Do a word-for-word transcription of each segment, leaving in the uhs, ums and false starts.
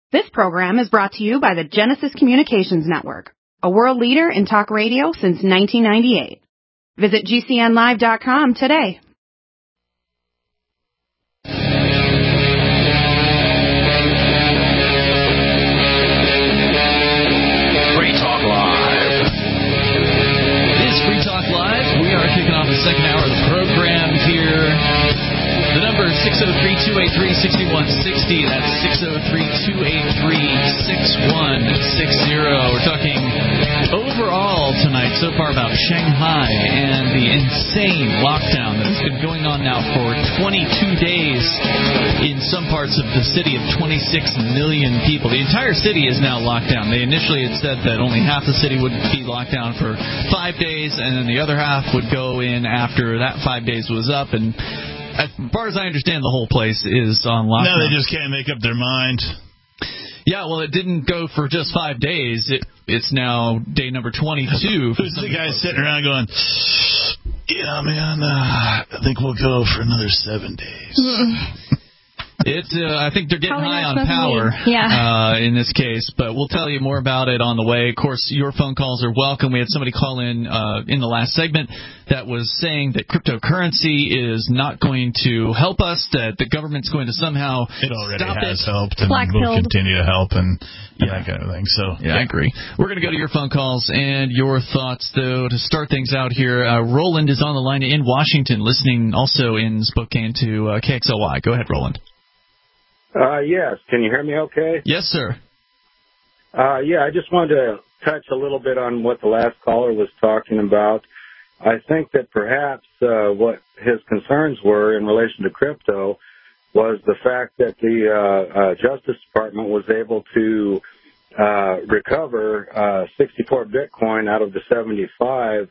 This program is brought to you by the Genesis Communications Network, a world leader in talk radio since nineteen ninety-eight. Visit G C N live dot com today. Free Talk Live. It is Free Talk Live. We are kicking off the second hour of the program here. The number is six oh three, two eight three, six one six oh. That's six oh three, two eight three, six one six oh. We're talking overall tonight so far about Shanghai and the insane lockdown that's been going on now for twenty-two days in some parts of the city of twenty-six million people. The entire city is now locked down. They initially had said that only half the city would be locked down for five days, and then the other half would go in after that five days was up. And as far as I understand, the whole place is on lockdown. No, they just can't make up their mind. Yeah, well, it didn't go for just five days. It, it's now day number twenty-two. Who's the guy sitting around going, yeah, man, uh, I think we'll go for another seven days. It's. Uh, I think they're getting Probably high on not power yeah. uh, in this case, but we'll tell you more about it on the way. Of course, your phone calls are welcome. We had somebody call in uh, in the last segment that was saying that cryptocurrency is not going to help us, that the government's going to somehow It already stop has it. helped and Black will pilled. continue to help and Yeah. that kind of thing. So, Yeah, I agree. We're going to go to your phone calls and your thoughts, though, to start things out here. Uh, Roland is on the line in Washington, listening also in Spokane to uh, K X L Y. Go ahead, Roland. Uh, yes. Can you hear me okay? Yes, sir. Uh, yeah, I just wanted to touch a little bit on what the last caller was talking about. I think that perhaps uh, what his concerns were in relation to crypto was the fact that the uh, uh, Justice Department was able to uh, recover uh, sixty-four Bitcoin out of the seventy-five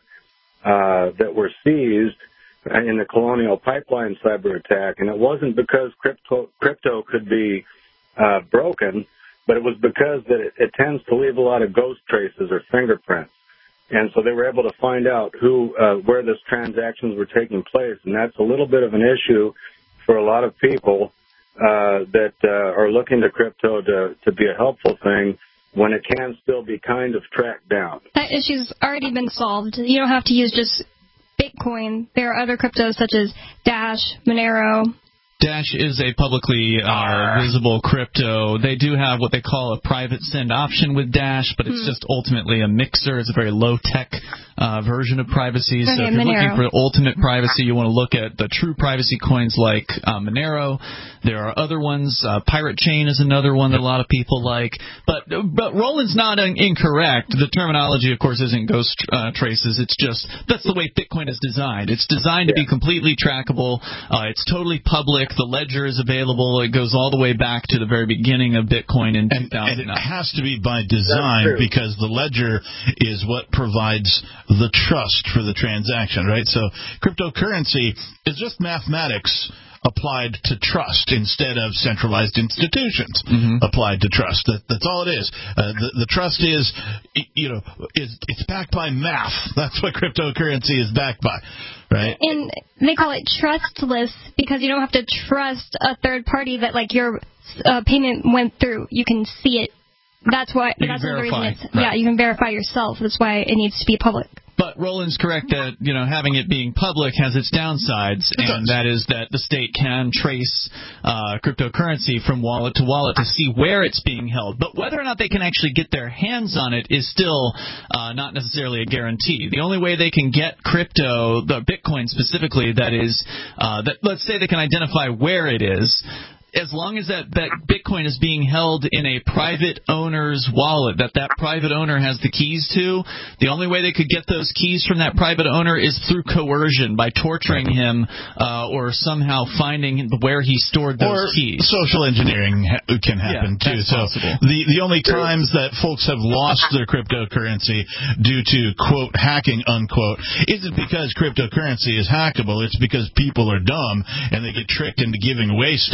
uh, that were seized in the Colonial Pipeline cyber attack. And it wasn't because crypto, crypto could be uh, broken, but it was because that it, it tends to leave a lot of ghost traces or fingerprints. And so they were able to find out who, uh, where those transactions were taking place. And that's a little bit of an issue for a lot of people uh, that uh, are looking to crypto to, to be a helpful thing when it can still be kind of tracked down. That issue's already been solved. You don't have to use just Bitcoin. There are other cryptos such as Dash, Monero. Dash is a publicly uh, visible crypto. They do have what they call a private send option with Dash, but it's hmm. just ultimately a mixer. It's a very low-tech uh, version of privacy. Okay, so if you're Monero. looking for ultimate privacy, you want to look at the true privacy coins like uh, Monero. There are other ones. Uh, Pirate Chain is another one that a lot of people like. But but Roland's not in- incorrect. The terminology, of course, isn't ghost uh, traces. It's just that's the way Bitcoin is designed. It's designed yeah. to be completely trackable. Uh, it's totally public. The ledger is available. It goes all the way back to the very beginning of Bitcoin in and, two thousand nine. And it has to be by design because the ledger is what provides the trust for the transaction, right? So cryptocurrency is just mathematics applied to trust instead of centralized institutions mm-hmm. applied to trust. That, that's all it is. Uh, the, the trust is, you know, is it's backed by math. That's what cryptocurrency is backed by, right? And they call it trustless because you don't have to trust a third party that, like, your uh, payment went through. You can see it. That's why. You that's can the reason verify. it's, Right. Yeah, you can verify yourself. That's why it needs to be public. But Roland's correct that, you know, having it being public has its downsides, and that is that the state can trace uh, cryptocurrency from wallet to wallet to see where it's being held. But whether or not they can actually get their hands on it is still uh, not necessarily a guarantee. The only way they can get crypto, the Bitcoin specifically, that is, uh, that let's say they can identify where it is, as long as that, that Bitcoin is being held in a private owner's wallet, that that private owner has the keys to, the only way they could get those keys from that private owner is through coercion, by torturing him uh, or somehow finding where he stored those or keys. Social engineering ha- can happen, yeah, too. that's so possible. the, the only times that folks have lost their cryptocurrency due to, quote, hacking, unquote, isn't because cryptocurrency is hackable. It's because people are dumb and they get tricked into giving away stuff like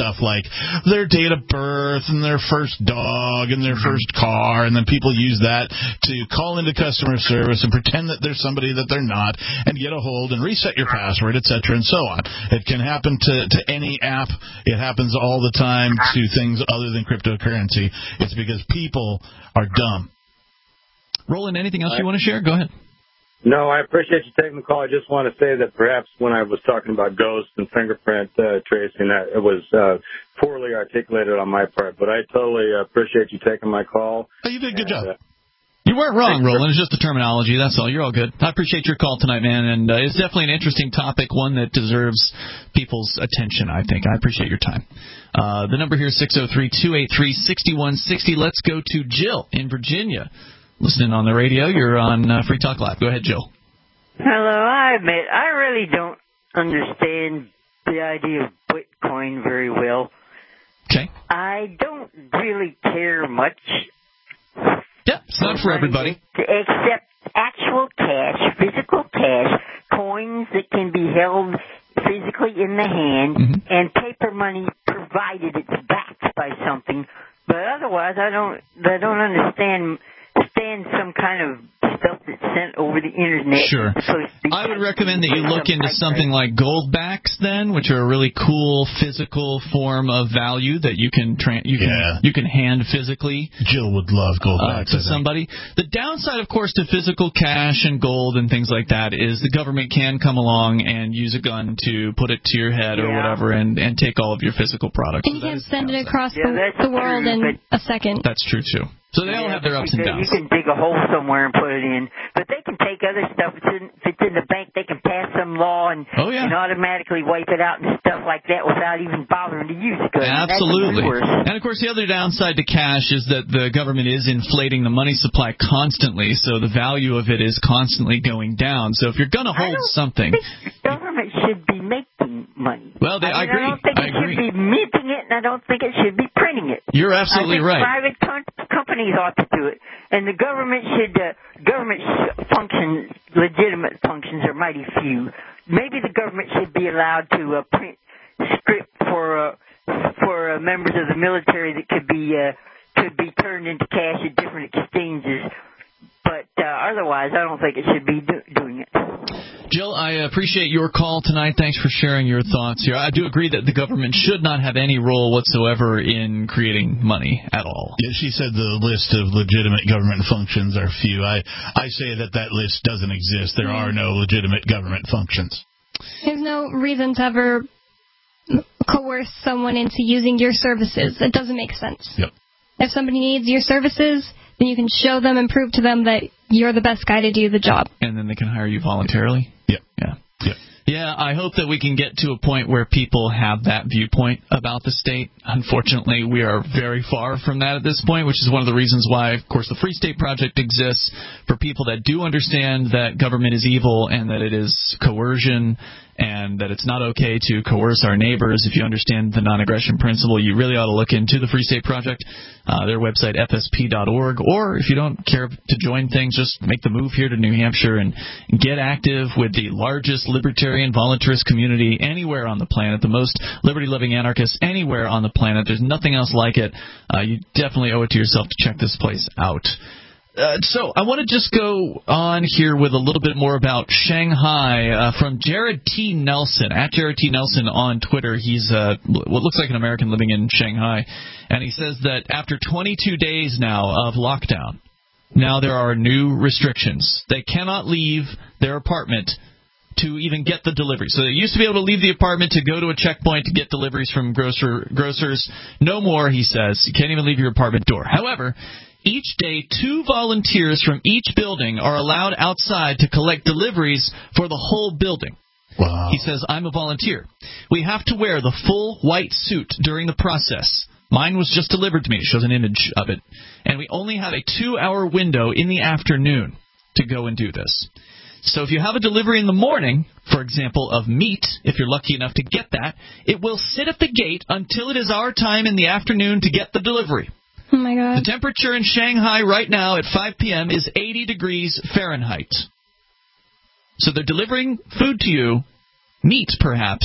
like their date of birth and their first dog and their first car, and then people use that to call into customer service and pretend that there's somebody that they're not and get a hold and reset your password, et cetera, and so on. It can happen to, to any app. It happens all the time to things other than cryptocurrency. It's because people are dumb. Roland, anything else you want to share? Go ahead. No, I appreciate you taking the call. I just want to say that perhaps when I was talking about ghosts and fingerprint uh, tracing, that it was uh, poorly articulated on my part. But I totally appreciate you taking my call. Oh, you did a good and, job. Uh, You weren't wrong, Roland. It's just the terminology. That's all. You're all good. I appreciate your call tonight, man. And uh, it's definitely an interesting topic, one that deserves people's attention, I think. I appreciate your time. Uh, the number here is six oh three, two eight three, six one six oh. Let's go to Jill in Virginia. Listening on the radio. You're on uh, Free Talk Live. Go ahead, Jill. Hello. I admit, I really don't understand the idea of Bitcoin very well. Okay. I don't really care much. Yeah, it's not for everybody. Except actual cash, physical cash, coins that can be held physically in the hand, mm-hmm. and paper money provided it's backed by something. But otherwise, I don't, I don't understand. Stand some kind of stuff that's sent over the internet. Sure. I would recommend that you look into something like gold backs, then, which are a really cool physical form of value that you can tra- you can yeah. you can hand physically. Jill would love gold backs uh, to somebody. The downside, of course, to physical cash and gold and things like that is the government can come along and use a gun to put it to your head yeah. or whatever and, and take all of your physical products. And so you can send it across yeah, the, the world true, in a second. That's true too. So they all yeah, have their ups and downs. You can dig a hole somewhere and put it in, but they can take other stuff. If it's in, if it's in the bank, they can pass some law and, oh, yeah. and automatically wipe it out and stuff like that without even bothering to use it. Absolutely. And of course, the other downside to cash is that the government is inflating the money supply constantly, so the value of it is constantly going down. So if you're going to hold I don't something, think the government should be making money. Well, they, I, mean, I agree. I don't think I it agree. should be minting it, and I don't think it should be printing it. You're absolutely I think right. Private com- companies ought to do it, and the government should. Uh, government sh- functions, legitimate functions, are mighty few. Maybe the government should be allowed to uh, print script for uh, for uh, members of the military that could be uh, could be turned into cash at different exchanges. But uh, otherwise, I don't think it should be do- doing it. Jill, I appreciate your call tonight. Thanks for sharing your thoughts here. I do agree that the government should not have any role whatsoever in creating money at all. Yeah, she said the list of legitimate government functions are few. I, I say that that list doesn't exist. There are no legitimate government functions. There's no reason to ever coerce someone into using your services. It doesn't make sense. Yep. If somebody needs your services, then you can show them and prove to them that you're the best guy to do the job. And then they can hire you voluntarily? Yep. Yeah. Yep. Yeah, I hope that we can get to a point where people have that viewpoint about the state. Unfortunately, we are very far from that at this point, which is one of the reasons why, of course, the Free State Project exists, for people that do understand that government is evil and that it is coercion and that it's not okay to coerce our neighbors. If you understand the non-aggression principle, you really ought to look into the Free State Project, uh, their website, f s p dot org. Or if you don't care to join things, just make the move here to New Hampshire and get active with the largest libertarian voluntarist community anywhere on the planet, the most liberty-loving anarchists anywhere on the planet. There's nothing else like it. Uh, you definitely owe it to yourself to check this place out. Uh, so I want to just go on here with a little bit more about Shanghai uh, from Jared T. Nelson, at Jared T. Nelson on Twitter. He's uh, what looks like an American living in Shanghai, and he says that after twenty-two days now of lockdown, now there are new restrictions. They cannot leave their apartment to even get the delivery. So they used to be able to leave the apartment to go to a checkpoint to get deliveries from grocer grocers. No more, he says. You can't even leave your apartment door. However, each day, two volunteers from each building are allowed outside to collect deliveries for the whole building. Wow. He says, I'm a volunteer. We have to wear the full white suit during the process. Mine was just delivered to me. It shows an image of it. And we only have a two-hour window in the afternoon to go and do this. So if you have a delivery in the morning, for example, of meat, if you're lucky enough to get that, it will sit at the gate until it is our time in the afternoon to get the delivery. Oh, my God. The temperature in Shanghai right now at five p.m. is eighty degrees Fahrenheit. So they're delivering food to you, meat perhaps,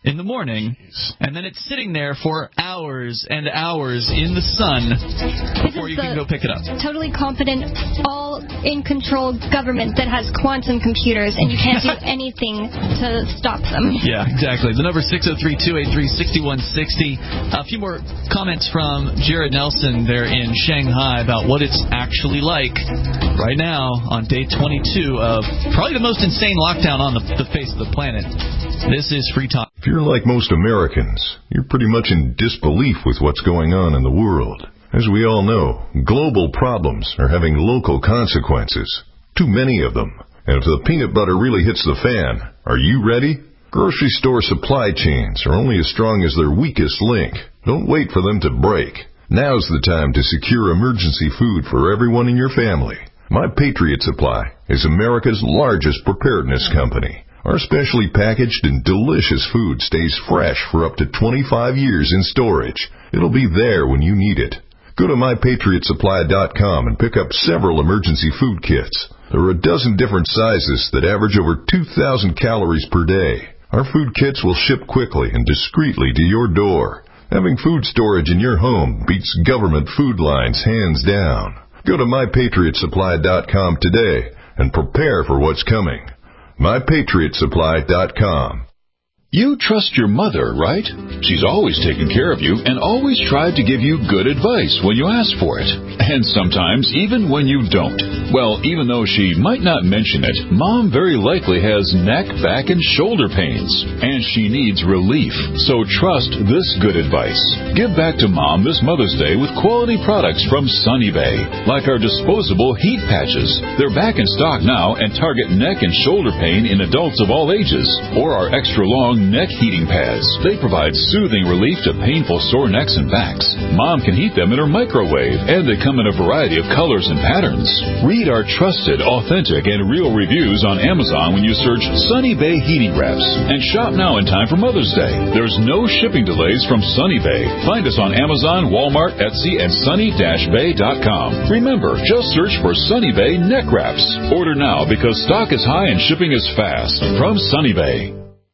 in the morning, and then it's sitting there for hours and hours in the sun before you can go pick it up. Totally competent, all in control government that has quantum computers, and you can't do anything to stop them. Yeah, exactly. The number six oh three, two eight three, six one six oh. A few more comments from Jared Nelson there in Shanghai about what it's actually like right now on day twenty-two of probably the most insane lockdown on the, the face of the planet. This is Free Talk. If you're like most Americans, you're pretty much in disbelief with what's going on in the world. As we all know, global problems are having local consequences. Too many of them. And if the peanut butter really hits the fan, are you ready? Grocery store supply chains are only as strong as their weakest link. Don't wait for them to break. Now's the time to secure emergency food for everyone in your family. My Patriot Supply is America's largest preparedness company. Our specially packaged and delicious food stays fresh for up to twenty-five years in storage. It'll be there when you need it. Go to my patriot supply dot com and pick up several emergency food kits. There are a dozen different sizes that average over two thousand calories per day. Our food kits will ship quickly and discreetly to your door. Having food storage in your home beats government food lines hands down. Go to my patriot supply dot com today and prepare for what's coming. my patriot supply dot com. You trust your mother, right? She's always taken care of you and always tried to give you good advice when you ask for it. And sometimes even when you don't. Well, even though she might not mention it, Mom very likely has neck, back, and shoulder pains. And she needs relief. So trust this good advice. Give back to Mom this Mother's Day with quality products from Sunny Bay. Like our disposable heat patches. They're back in stock now and target neck and shoulder pain in adults of all ages. Or our extra long neck heating pads. They provide soothing relief to painful sore necks and backs. Mom can heat them in her microwave, and they come in a variety of colors and patterns. Read our trusted, authentic, and real reviews on Amazon when you search Sunny Bay Heating Wraps. And shop now in time for Mother's Day. There's no shipping delays from Sunny Bay. Find us on Amazon, Walmart, Etsy, and sunny dash bay dot com. Remember, just search for Sunny Bay Neck Wraps. Order now because stock is high and shipping is fast. From Sunny Bay.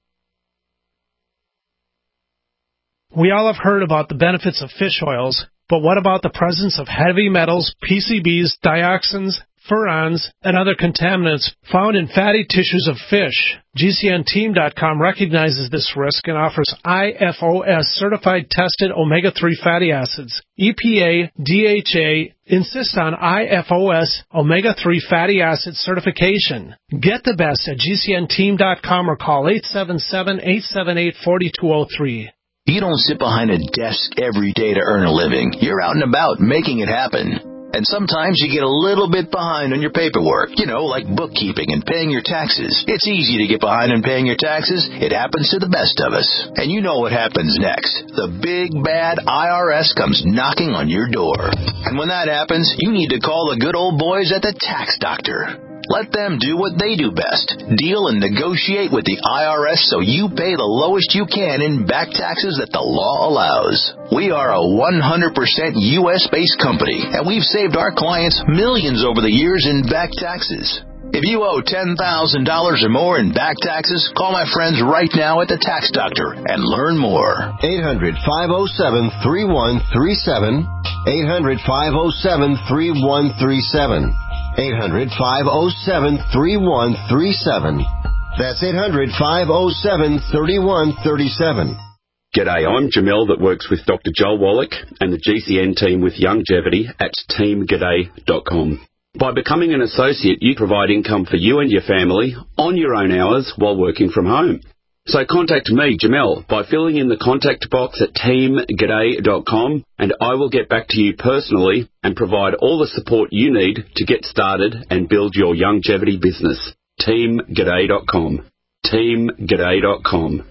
We all have heard about the benefits of fish oils, but what about the presence of heavy metals, P C Bs, dioxins, furans, and other contaminants found in fatty tissues of fish? G C N team dot com recognizes this risk and offers I F O S-certified tested omega three fatty acids. E P A, D H A insist on I F O S omega three fatty acid certification. Get the best at G C N team dot com or call eight seven seven, eight seven eight, four two zero three. You don't sit behind a desk every day to earn a living. You're out and about making it happen. And sometimes you get a little bit behind on your paperwork, you know, like bookkeeping and paying your taxes. It's easy to get behind on paying your taxes. It happens to the best of us. And you know what happens next. The big, bad I R S comes knocking on your door. And when that happens, you need to call the good old boys at the Tax Doctor. Let them do what they do best. Deal and negotiate with the I R S so you pay the lowest you can in back taxes that the law allows. We are a one hundred percent U S-based company, and we've saved our clients millions over the years in back taxes. If you owe ten thousand dollars or more in back taxes, call my friends right now at the Tax Doctor and learn more. eight hundred, five oh seven, three one three seven. eight hundred, five oh seven, three one three seven. eight hundred, five oh seven, three one three seven. That's eight hundred, five oh seven, three one three seven. G'day, I'm Jamel that works with Doctor Joel Wallach and the G C N team with Longevity at team g'day dot com. By becoming an associate, you provide income for you and your family on your own hours while working from home. So contact me, Jamel, by filling in the contact box at team g'day dot com, and I will get back to you personally and provide all the support you need to get started and build your longevity business. team g'day dot com. team g'day dot com.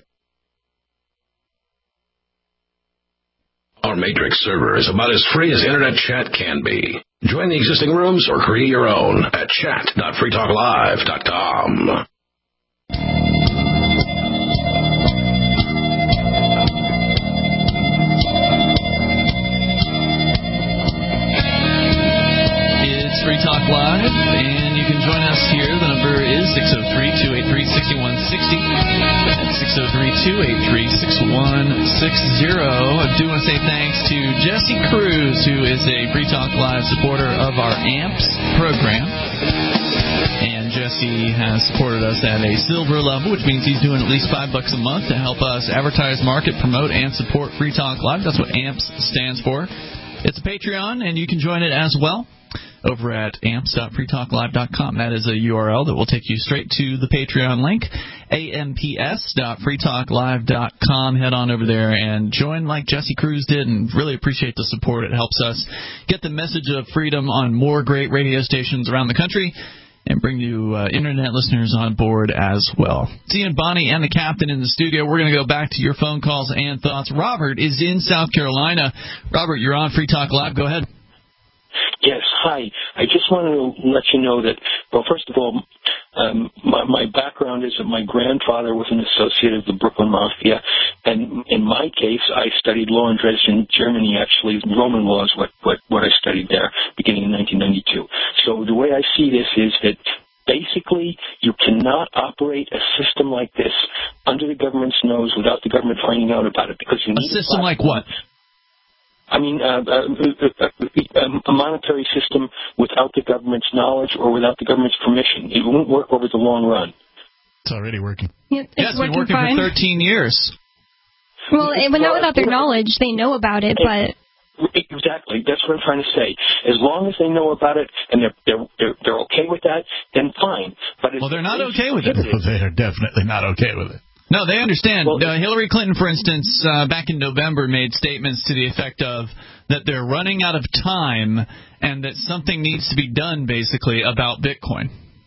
Our Matrix server is about as free as internet chat can be. Join the existing rooms or create your own at chat dot free talk live dot com. It's Free Talk Live, and you can join us here. The number is six oh three, two eight three, six one six oh. six oh three, two eight three, six one six oh. I do want to say thanks to Jesse Cruz, who is a Free Talk Live supporter of our A M P S program. And Jesse has supported us at a silver level, which means he's doing at least five bucks a month to help us advertise, market, promote, and support Free Talk Live. That's what A M P S stands for. It's a Patreon, and you can join it as well over at amps dot free talk live dot com. That is a U R L that will take you straight to the Patreon link, amps dot free talk live dot com. Head on over there and join like Jesse Cruz did, and really appreciate the support. It helps us get the message of freedom on more great radio stations around the country and bring you uh, Internet listeners on board as well. Seeing Bonnie and the Captain in the studio, we're going to go back to your phone calls and thoughts. Robert is in South Carolina. Robert, you're on Free Talk Live. Go ahead. Yes, hi. I just wanted to let you know that, well, first of all, um, my, my background is that my grandfather was an associate of the Brooklyn Mafia, and in my case, I studied law in Dresden, Germany. Actually, Roman law is what, what, what I studied there, beginning in nineteen ninety-two. So the way I see this is that basically you cannot operate a system like this under the government's nose without the government finding out about it, because you need a system a like what? I mean, uh, uh, uh, a monetary system without the government's knowledge or without the government's permission. It won't work over the long run. It's already working. Yep, it's yeah, it's working been working fine. for thirteen years. Well, it, well, not without their knowledge. They know about it, but... Exactly. That's what I'm trying to say. As long as they know about it and they're they're they're, they're okay with that, then fine. But well, they're not okay with it. Well, they are definitely not okay with it. No, they understand. Well, uh, Hillary Clinton, for instance, uh, back in November made statements to the effect of that they're running out of time and that something needs to be done, basically, about Bitcoin.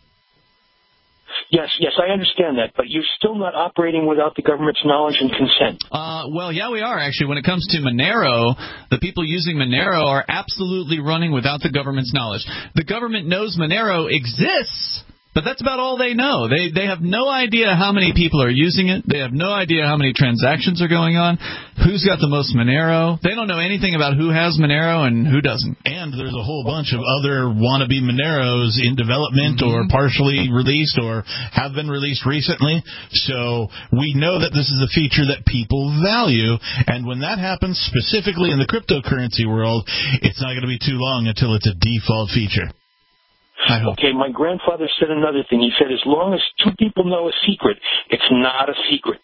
Yes, yes, I understand that, but you're still not operating without the government's knowledge and consent. Uh, well, yeah, we are, actually. When it comes to Monero, the people using Monero are absolutely running without the government's knowledge. The government knows Monero exists, but that's about all they know. They they have no idea how many people are using it. They have no idea how many transactions are going on, who's got the most Monero. They don't know anything about who has Monero and who doesn't. And there's a whole bunch of other wannabe Moneros in development mm-hmm. or partially released or have been released recently. So we know that this is a feature that people value. And when that happens, specifically in the cryptocurrency world, it's not going to be too long until it's a default feature. Okay, my grandfather said another thing. He said, as long as two people know a secret, it's not a secret.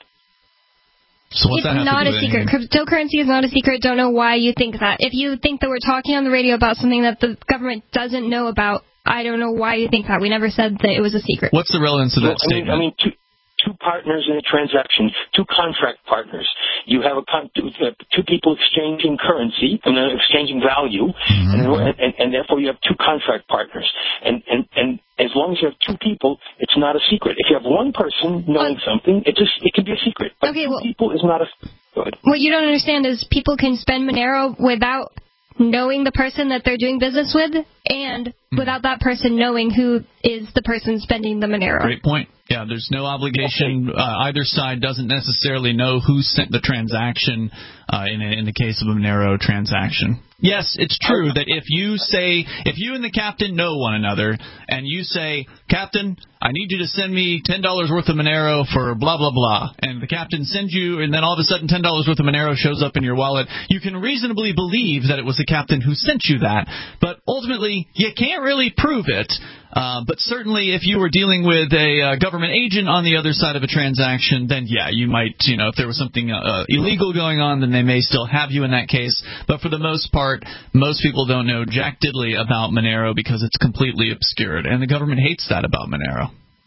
So what's it's that not a secret. Anything? Cryptocurrency is not a secret. Don't know why you think that. If you think that we're talking on the radio about something that the government doesn't know about, I don't know why you think that. We never said that it was a secret. What's the relevance of that well, I mean, statement? I mean, two, two partners in a transaction, two contract partners. You have a con- two, uh, two people exchanging currency and then exchanging value, mm-hmm. and, and, and therefore you have two contract partners. And, and, and as long as you have two people, it's not a secret. If you have one person knowing uh, something, it just it can be a secret. But okay, two well, people is not a secret. What you don't understand is people can spend Monero without knowing the person that they're doing business with, and mm-hmm. without that person knowing who is the person spending the Monero. Great point. Yeah, there's no obligation. Uh, either side doesn't necessarily know who sent the transaction uh, in, a, in the case of a Monero transaction. Yes, it's true that if you say, if you and the captain know one another, and you say, Captain, I need you to send me ten dollars worth of Monero for blah, blah, blah, and the captain sends you, and then all of a sudden ten dollars worth of Monero shows up in your wallet, you can reasonably believe that it was the captain who sent you that, but ultimately you can't really prove it. Uh, but certainly if you were dealing with a uh, government agent on the other side of a transaction, then yeah, you might, you know, if there was something uh, illegal going on, then they may still have you in that case. But for the most part, most people don't know jack diddly about Monero because it's completely obscured, and the government hates that about Monero.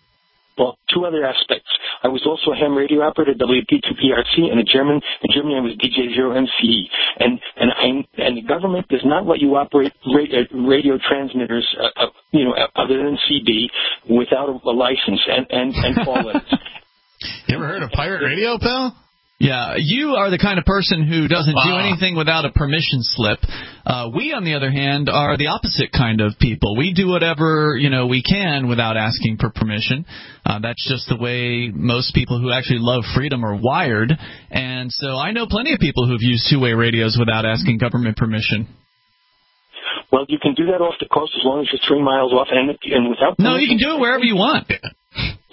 Well, two other aspects. I was also a ham radio operator at W P two P R C, and in German, in Germany I was D J zero M C E. And and I and the government does not let you operate radio, radio transmitters, uh, uh, you know, other than C B, without a, a license and and and call letters. You ever heard of pirate radio, pal? Yeah, you are the kind of person who doesn't wow. do anything without a permission slip. Uh, we, on the other hand, are the opposite kind of people. We do whatever, you know, we can without asking for permission. Uh, that's just the way most people who actually love freedom are wired. And so I know plenty of people who've used two-way radios without asking government permission. Well, you can do that off the coast as long as you're three miles off and, and without permission. No, you can do it wherever you want.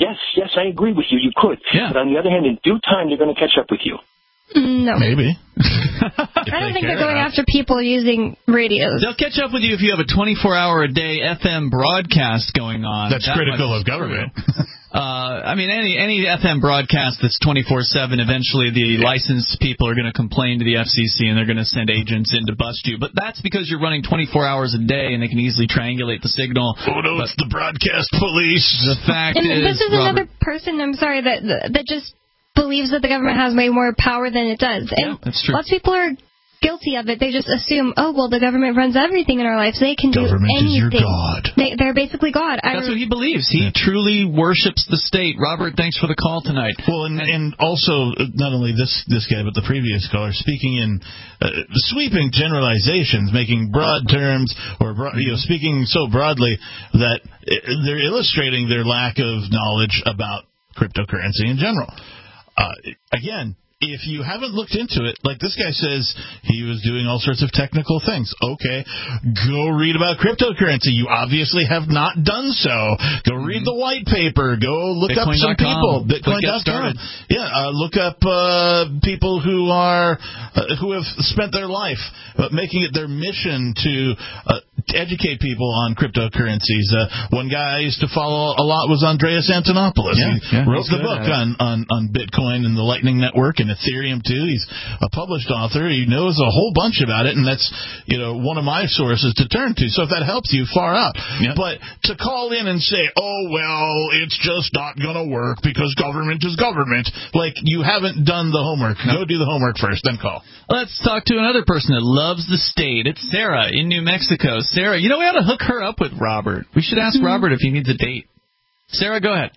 Yes, yes, I agree with you. You could. Yeah. But on the other hand, in due time, they're going to catch up with you. No. Maybe. I don't think they're going after people using radios. They'll catch up with you if you have a twenty-four hour a day F M broadcast going on. That's that critical of government. Uh, I mean, any any F M broadcast that's twenty-four seven, eventually the licensed people are going to complain to the F C C and they're going to send agents in to bust you. But that's because you're running twenty-four hours a day and they can easily triangulate the signal. Oh, no, but it's the broadcast police. The fact and is, this is Robert, another person, I'm sorry, that that just believes that the government has way more power than it does. And yeah, that's true. lots of people are guilty of it. They just assume, oh, well, the government runs everything in our lives. They can government do anything. Is your God. They, they're basically God. That's I, what he believes. He yeah. truly worships the state. Robert, thanks for the call tonight. Well, and, and also, not only this this guy, but the previous caller, speaking in uh, sweeping generalizations, making broad terms, or broad, you know, speaking so broadly that they're illustrating their lack of knowledge about cryptocurrency in general. Uh, again, if you haven't looked into it, like this guy says he was doing all sorts of technical things. Okay, go read about cryptocurrency. You obviously have not done so. Go read the white paper. Go look Bitcoin. up some people. Bitcoin dot com. Yeah, uh, look up uh, people who are uh, who have spent their life uh, making it their mission to uh, educate people on cryptocurrencies. Uh, one guy I used to follow a lot was Andreas Antonopoulos. Yeah, he yeah, wrote the book on, on, on Bitcoin and the Lightning Network and Ethereum too. He's a published author. He knows a whole bunch about it, and that's, you know, one of my sources to turn to. So if that helps you, far out. Yep. But to call in and say, oh, well, it's just not going to work because government is government, like you haven't done the homework. No. Go do the homework first, then call. Let's talk to another person that loves the state. It's Sarah in New Mexico. Sarah, you know, we ought to hook her up with Robert. We should ask mm-hmm. Robert if he needs a date. Sarah, go ahead.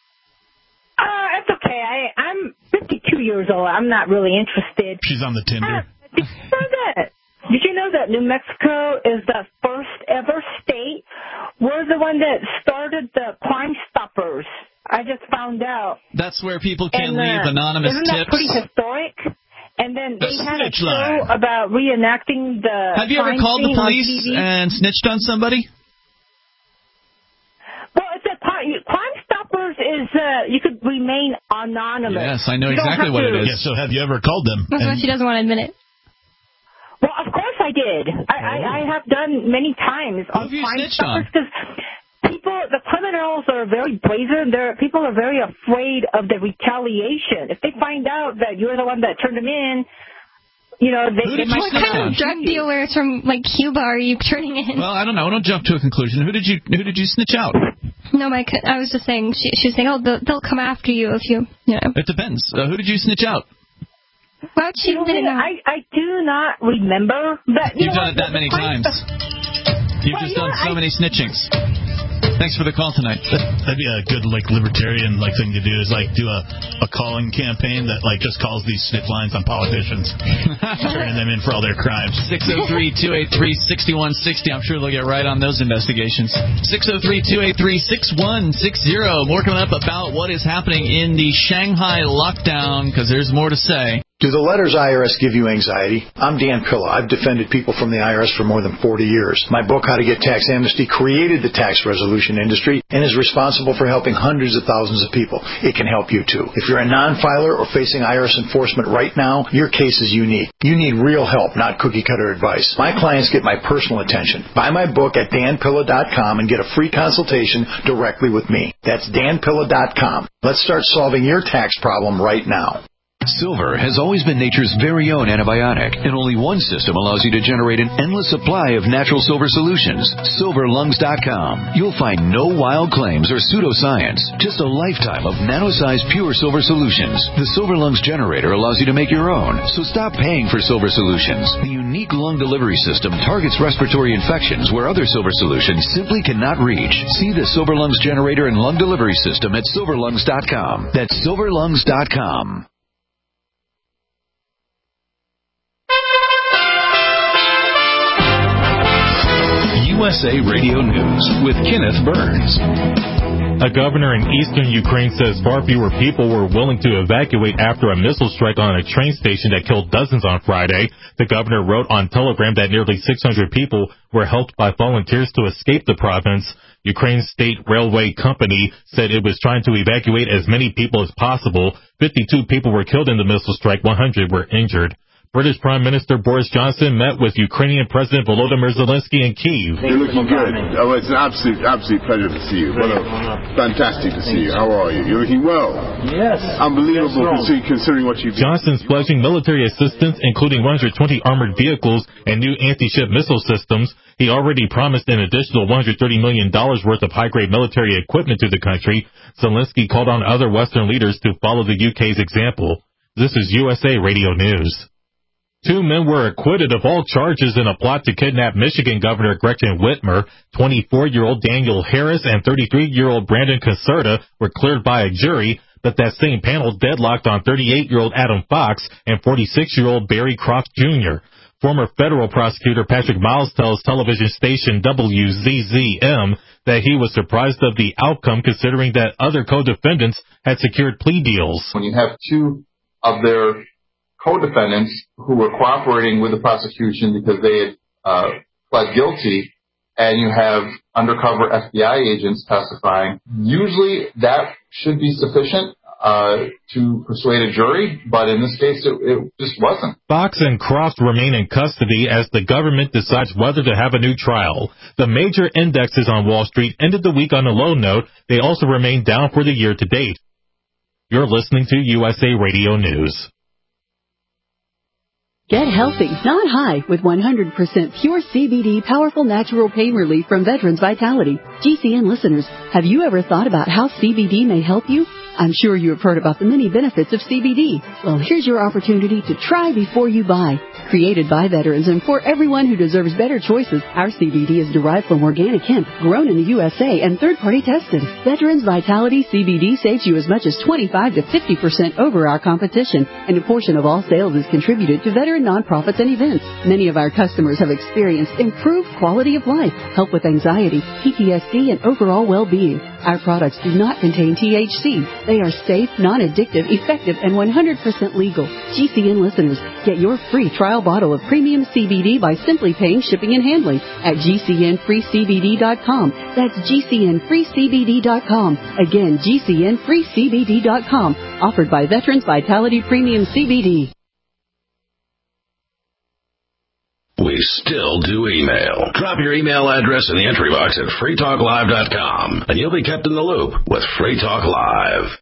Uh, it's okay. I, I'm fifty-two years old. I'm not really interested. She's on the Tinder. Uh, did you know that? Did you know that New Mexico is the first ever state? We're the one that started the Crime Stoppers. I just found out. That's where people can and, uh, leave anonymous isn't tips. Isn't that pretty historic? And then the they had a show line. about reenacting the. Have you ever called the police and snitched on somebody? Well, it's a Crime Stoppers is uh, you could remain anonymous. Yes, I know exactly what to, it is. Yeah, so have you ever called them? That's why she doesn't want to admit it. Well, of course I did. I, oh. I, I have done many times Who on have you Crime snitched Stoppers on? because people, the criminals are very brazen. They're, people are very afraid of the retaliation. If they find out that you're the one that turned them in, you know, they, they might. What kind of drug dealers from like Cuba are you turning in? Well, I don't know. Don't jump to a conclusion. Who did you Who did you snitch out? No, my I was just saying. She, she was saying, oh, they'll, they'll come after you if you, you know. It depends. Uh, who did you snitch out? Well, she you know, didn't know. I I do not remember. But you You've know, done it that many times. You've well, just you done know, so I, many snitchings. Thanks for the call tonight. That'd be a good, like, libertarian like thing to do is, like, do a, a calling campaign that, like, just calls these snitch lines on politicians, turning them in for all their crimes. six oh three, two eight three, six one six oh. I'm sure they'll get right on those investigations. six oh three, two eight three, six one six oh. More coming up about what is happening in the Shanghai lockdown, because there's more to say. Do the letters I R S give you anxiety? I'm Dan Pilla. I've defended people from the I R S for more than forty years. My book, How to Get Tax Amnesty, created the tax resolution industry and is responsible for helping hundreds of thousands of people. It can help you, too. If you're a non-filer or facing I R S enforcement right now, your case is unique. You need real help, not cookie-cutter advice. My clients get my personal attention. Buy my book at dan pilla dot com and get a free consultation directly with me. That's dan pilla dot com. Let's start solving your tax problem right now. Silver has always been nature's very own antibiotic, and only one system allows you to generate an endless supply of natural silver solutions. silver lungs dot com. You'll find no wild claims or pseudoscience, just a lifetime of nano-sized pure silver solutions. The Silver Lungs generator allows you to make your own, so stop paying for silver solutions. The unique lung delivery system targets respiratory infections where other silver solutions simply cannot reach. See the Silver Lungs generator and lung delivery system at silver lungs dot com. That's silver lungs dot com. U S A Radio News with Kenneth Burns. A governor in eastern Ukraine says far fewer people were willing to evacuate after a missile strike on a train station that killed dozens on Friday. The governor wrote on Telegram that nearly six hundred people were helped by volunteers to escape the province. Ukraine's state railway company said it was trying to evacuate as many people as possible. fifty-two people were killed in the missile strike. one hundred were injured. British Prime Minister Boris Johnson met with Ukrainian President Volodymyr Zelensky in Kyiv. You're looking good. Oh, it's an absolute, absolute pleasure to see you. What a fantastic to see you. How are you? You're looking well. Yes. Unbelievable considering what you've done. Johnson's pledging military assistance, including one hundred twenty armored vehicles and new anti-ship missile systems. He already promised an additional one hundred thirty million dollars worth of high-grade military equipment to the country. Zelensky called on other Western leaders to follow the U K's example. This is U S A Radio News. Two men were acquitted of all charges in a plot to kidnap Michigan Governor Gretchen Whitmer. twenty-four-year-old Daniel Harris and thirty-three-year-old Brandon Caserta were cleared by a jury, but that same panel deadlocked on thirty-eight-year-old Adam Fox and forty-six-year-old Barry Croft Junior Former federal prosecutor Patrick Miles tells television station W Z Z M that he was surprised of the outcome considering that other co-defendants had secured plea deals. When you have two of their co-defendants who were cooperating with the prosecution because they had uh, pled guilty, and you have undercover F B I agents testifying, usually that should be sufficient uh, to persuade a jury, but in this case, it, it just wasn't. Fox and Croft remain in custody as the government decides whether to have a new trial. The major indexes on Wall Street ended the week on a low note. They also remain down for the year to date. You're listening to U S A Radio News. Get healthy, not high, with one hundred percent pure C B D powerful natural pain relief from Veterans Vitality. G C N listeners, have you ever thought about how C B D may help you? I'm sure you have heard about the many benefits of C B D. Well, here's your opportunity to try before you buy. Created by veterans and for everyone who deserves better choices, our C B D is derived from organic hemp, grown in the U S A and third-party tested. Veterans Vitality C B D saves you as much as twenty-five to fifty percent over our competition, and a portion of all sales is contributed to veteran nonprofits and events. Many of our customers have experienced improved quality of life, help with anxiety, P T S D, and overall well-being. Our products do not contain T H C. They are safe, non-addictive, effective, and one hundred percent legal. G C N listeners, get your free trial bottle of premium C B D by simply paying shipping and handling at G C N free C B D dot com. That's G C N free C B D dot com. Again, G C N free C B D dot com. Offered by Veterans Vitality Premium C B D. We still do email. Drop your email address in the entry box at free talk live dot com, and you'll be kept in the loop with Free Talk Live.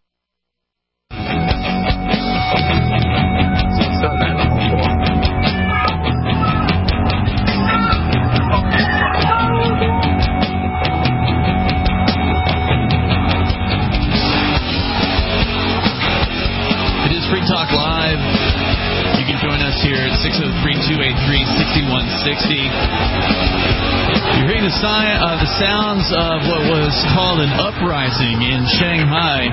It is Free Talk Live. You can join us here at six oh three, two eight three, six one six oh. You're hearing the, si- uh, the sounds of what was called an uprising in Shanghai.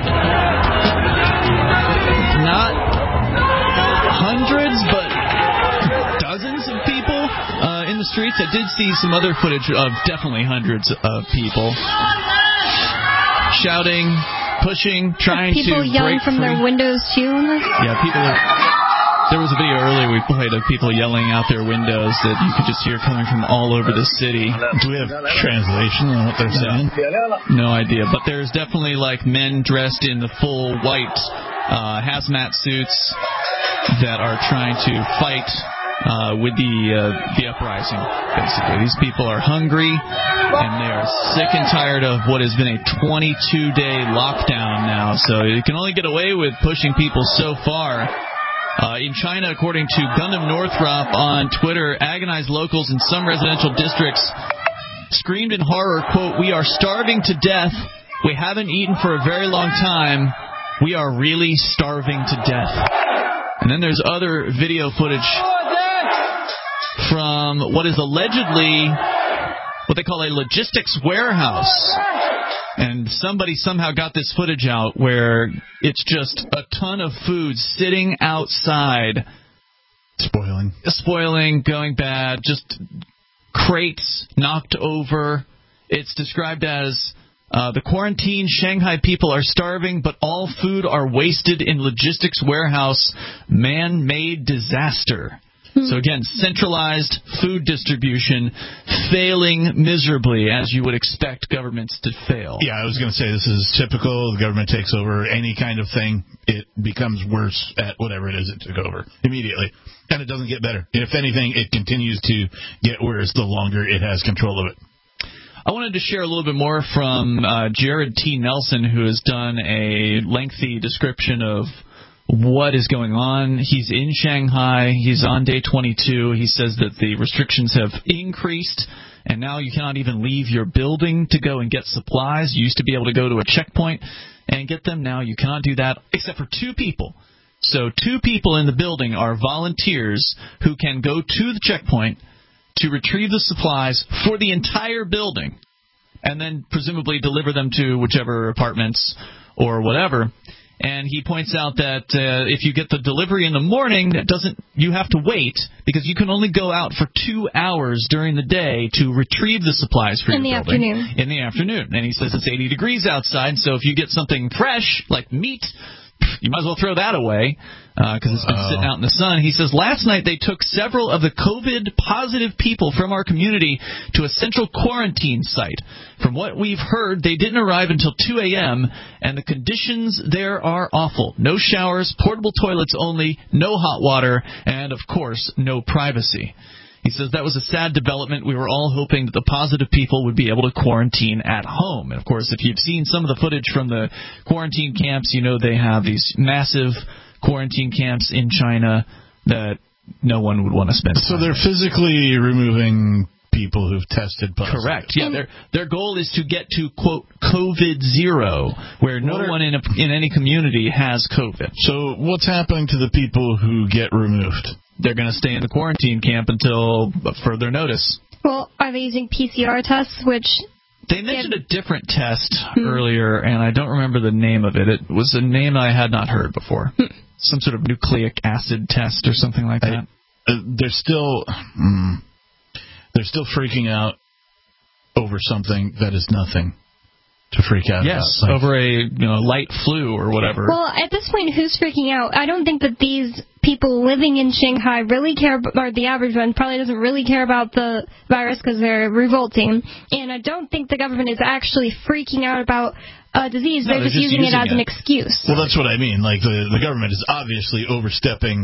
Not hundreds, but dozens of people uh, in the streets. I did see some other footage of definitely hundreds of people shouting, pushing, trying to people yelling break from free. their windows too. Yeah, people are... There was a video earlier we played of people yelling out their windows that you could just hear coming from all over the city. Do we have translation on what they're saying? No idea, but there's definitely like men dressed in the full white uh, hazmat suits that are trying to fight uh, with the uh, the uprising. Basically, these people are hungry and they are sick and tired of what has been a twenty-two day lockdown now. So you can only get away with pushing people so far. Uh, in China, according to Gundam Northrop on Twitter, agonized locals in some residential districts screamed in horror, quote, "We are starving to death. We haven't eaten for a very long time. We are really starving to death." And then there's other video footage from what is allegedly what they call a logistics warehouse. And somebody somehow got this footage out where it's just a ton of food sitting outside. Spoiling. Spoiling, going bad, just crates knocked over. It's described as uh, the quarantined Shanghai people are starving, but all food are wasted in logistics warehouse. Man-made disaster. So again, centralized food distribution failing miserably, as you would expect governments to fail. Yeah, I was going to say this is typical. The government takes over any kind of thing. It becomes worse at whatever it is it took over immediately. And it doesn't get better. If anything, it continues to get worse the longer it has control of it. I wanted to share a little bit more from uh, Jared T. Nelson, who has done a lengthy description of what is going on. He's in Shanghai. He's on day twenty-two. He says that the restrictions have increased, and now you cannot even leave your building to go and get supplies. You used to be able to go to a checkpoint and get them. Now you cannot do that except for two people. So two people in the building are volunteers who can go to the checkpoint to retrieve the supplies for the entire building and then presumably deliver them to whichever apartments or whatever. And he points out that uh, if you get the delivery in the morning, that doesn't you have to wait because you can only go out for two hours during the day to retrieve the supplies for in your the building. afternoon. In the afternoon. And he says it's eighty degrees outside, so if you get something fresh, like meat, you might as well throw that away because uh, it's been sitting out in the sun. He says last night they took several of the COVID-positive people from our community to a central quarantine site. From what we've heard, they didn't arrive until two a.m., and the conditions there are awful. No showers, portable toilets only, no hot water, and, of course, no privacy. He says that was a sad development. We were all hoping that the positive people would be able to quarantine at home. And, of course, if you've seen some of the footage from the quarantine camps, you know they have these massive quarantine camps in China that no one would want to spend time So they're physically removing people who've tested positive. Correct. Yeah, their their goal is to get to, quote, COVID zero, where no are, one in, a, in any community has COVID. So what's happening to the people who get removed? They're going to stay in the quarantine camp until further notice. Well, are they using P C R tests, which... They mentioned a different test hmm. earlier, and I don't remember the name of it. It was a name I had not heard before. Hmm. Some sort of nucleic acid test or something like that. I, uh, they're still... Mm, they're still freaking out over something that is nothing to freak out yes, about. Yes, over a you know light flu or whatever. Well, at this point, who's freaking out? I don't think that these people living in Shanghai really care, or the average one probably doesn't really care about the virus because they're revolting. And I don't think the government is actually freaking out about a disease. No, they're, they're just, just using, using it as it. an excuse. Well, that's what I mean. Like, the, the government is obviously overstepping.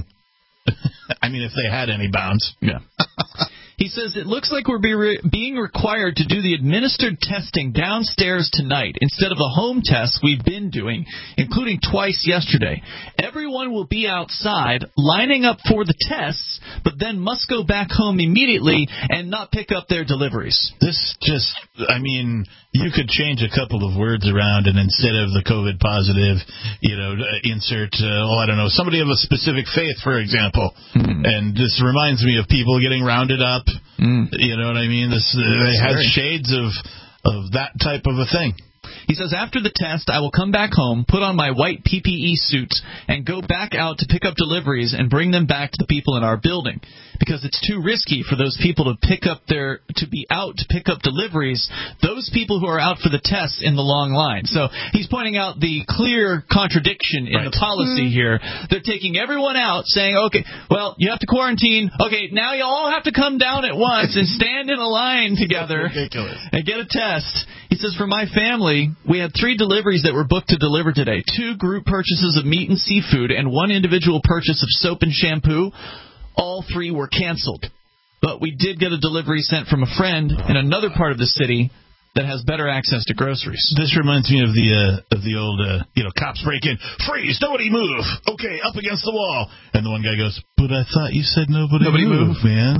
I mean, if they had any bounds. Yeah. He says, it looks like we're be re- being required to do the administered testing downstairs tonight instead of the home tests we've been doing, including twice yesterday. Everyone will be outside lining up for the tests, but then must go back home immediately and not pick up their deliveries. This just, I mean, you could change a couple of words around, and instead of the COVID positive, you know, insert, uh, oh, I don't know, somebody of a specific faith, for example. Mm. And this reminds me of people getting rounded up. Mm. You know what I mean? This uh, it has shades of of that type of a thing. He says, after the test, I will come back home, put on my white P P E suit, and go back out to pick up deliveries and bring them back to the people in our building. Because it's too risky for those people to pick up their to be out to pick up deliveries, those people who are out for the tests in the long line. So he's pointing out the clear contradiction in right. the policy mm-hmm. here. They're taking everyone out, saying, okay, well, you have to quarantine. Okay, now you all have to come down at once and stand in a line together and get a test. He says, for my family, we had three deliveries that were booked to deliver today. Two group purchases of meat and seafood and one individual purchase of soap and shampoo. All three were canceled. But we did get a delivery sent from a friend in another part of the city that has better access to groceries. This reminds me of the uh, of the old, uh, you know, cops break in. Freeze! Nobody move! Okay, up against the wall. And the one guy goes, but I thought you said nobody, nobody move, move, man.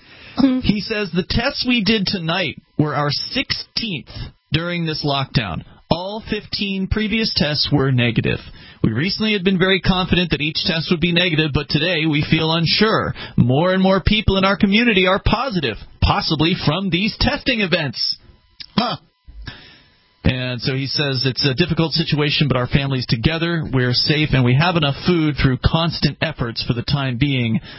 He says the tests we did tonight were our sixteenth during this lockdown. All fifteen previous tests were negative. We recently had been very confident that each test would be negative, but today we feel unsure. More and more people in our community are positive, possibly from these testing events. Huh. And so he says it's a difficult situation, but our family's together, we're safe, and we have enough food through constant efforts for the time being.